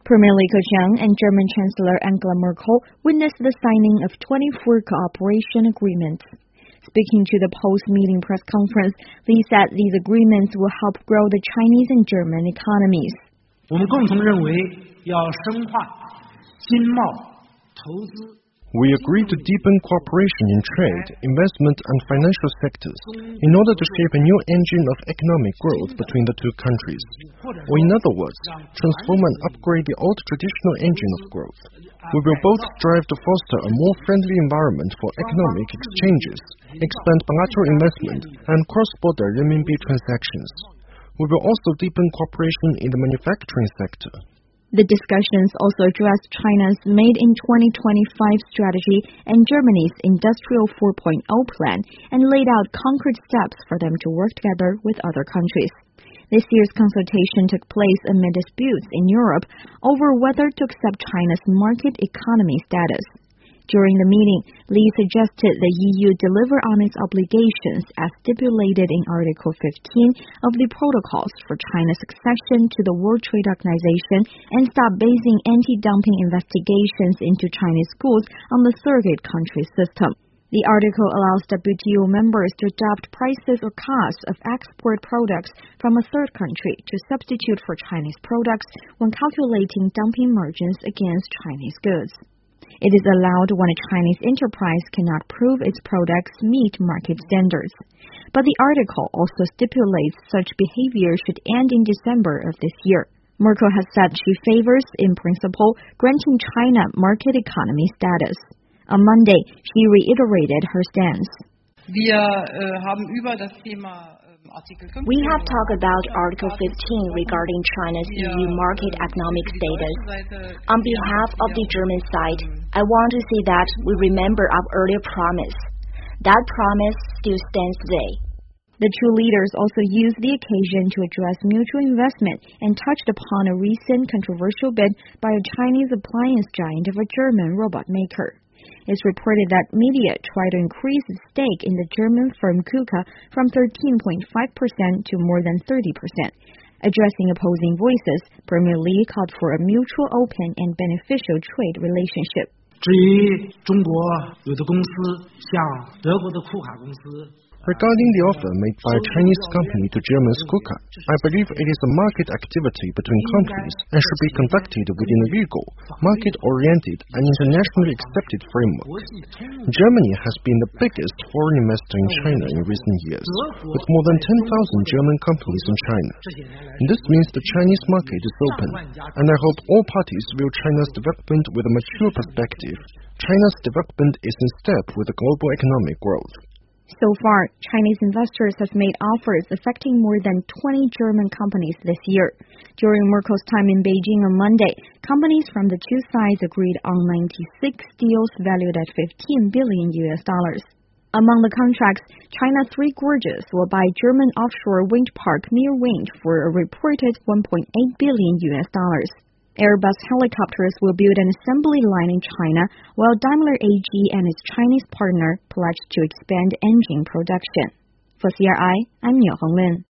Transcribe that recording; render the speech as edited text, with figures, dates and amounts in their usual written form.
Premier Li Keqiang and German Chancellor Angela Merkel witnessed the signing of 24 cooperation agreements. Speaking to the post-meeting press conference, Li said these agreements will help grow the Chinese and German economies. 我们共同认为要深化经贸、投资。 We agreed to deepen cooperation in trade, investment and financial sectors in order to shape a new engine of economic growth between the two countries. Or in other words, transform and upgrade the old traditional engine of growth. We will both strive to foster a more friendly environment for economic exchanges, expand bilateral investment and cross-border renminbi transactions. We will also deepen cooperation in the manufacturing sector. The discussions also addressed China's Made in 2025 strategy and Germany's Industrial 4.0 plan and laid out concrete steps for them to work together with other countries. This year's consultation took place amid disputes in Europe over whether to accept China's market economy status. During the meeting, Li suggested the EU deliver on its obligations as stipulated in Article 15 of the Protocols for China's accession to the World Trade Organization and stop basing anti-dumping investigations into Chinese goods on the surrogate country system. The article allows WTO members to adopt prices or costs of export products from a third country to substitute for Chinese products when calculating dumping margins against Chinese goods. It is allowed when a Chinese enterprise cannot prove its products meet market standards. But the article also stipulates such behavior should end in December of this year. Merkel has said she favors, in principle, granting China market economy status. On Monday, she reiterated her stance. We have talked about Article 15 regarding China's EU market economic status. On behalf of the German side, I want to say that we remember our earlier promise. That promise still stands today. The two leaders also used the occasion to address mutual investment and touched upon a recent controversial bid by a Chinese appliance giant of a German robot maker. It's reported that media tried to increase its stake in the German firm KUKA from 13.5% to more than 30%. Addressing opposing voices, Premier Li called for a mutual, open and beneficial trade relationship. 至于中国有的公司，像德国的库卡公司。 Regarding the offer made by a Chinese company to German's KUKA, I believe it is a market activity between countries and should be conducted within a legal, market-oriented and internationally accepted framework. Germany has been the biggest foreign investor in China in recent years, with more than 10,000 German companies in China. And this means the Chinese market is open, and I hope all parties view China's development with a mature perspective. China's development is in step with the global economic growth. So far, Chinese investors have made offers affecting more than 20 German companies this year. During Merkel's time in Beijing on Monday, companies from the two sides agreed on 96 deals valued at $15 billion. Among the contracts, China Three Gorges will buy German offshore wind park Mir Wind for a reported $1.8 billion. Airbus helicopters will build an assembly line in China, while Daimler AG and its Chinese partner pledged to expand engine production. For CRI, I'm Niu Honglin.